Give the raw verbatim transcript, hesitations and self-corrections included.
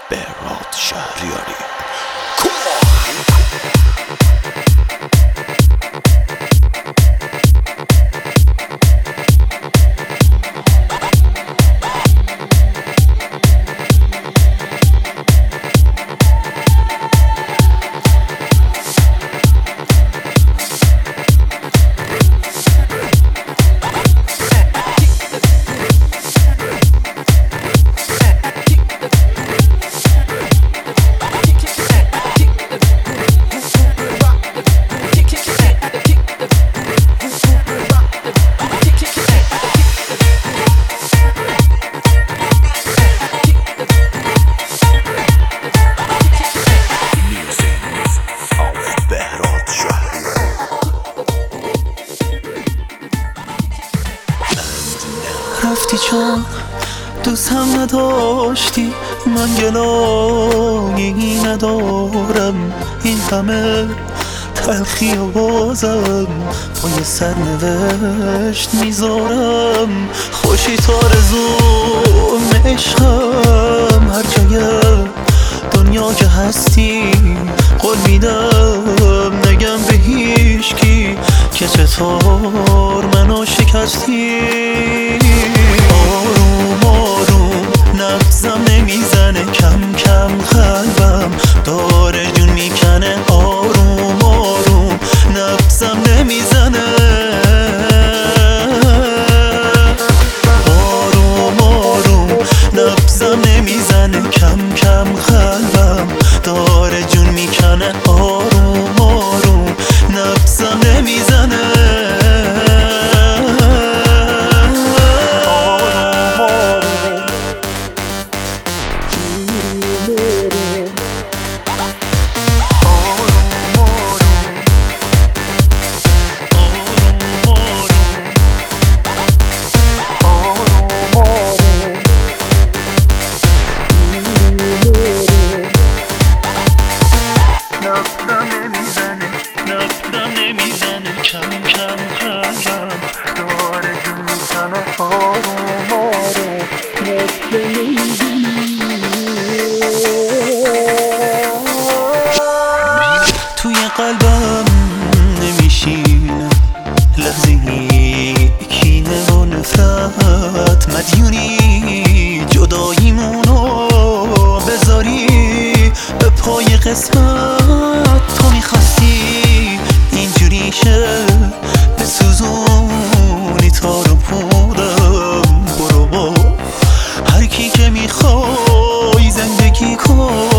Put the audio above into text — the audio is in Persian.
بهراد شهریاری. رفتی چون دوست هم نداشتی، من گلایی ندارم. این همه تلخی و بازم پای سرنوشت میذارم. خوشی تارزوم عشقم، هر جای دنیا که هستی قول میدم نگم به هیچکی که چطور منو شکستی. آروم آروم نبضم نمیزنه، کم کم قلبم داره جون میکنه. آروم آروم نبضم نمیزنه، آروم آروم نبضم نمیزنه، کم کم قلبم داره جون میکنه. آروم آروم نبضم نمیزنه. توی قلبم نمیشینه لحظه‌ای کینه و نفرت، مدیونی جداییمونو بذاری به پای قسمت. تو میخواستی اینجوری شه بسوزونی تار و پودم. برو با هر کی که میخوای زندگی کن،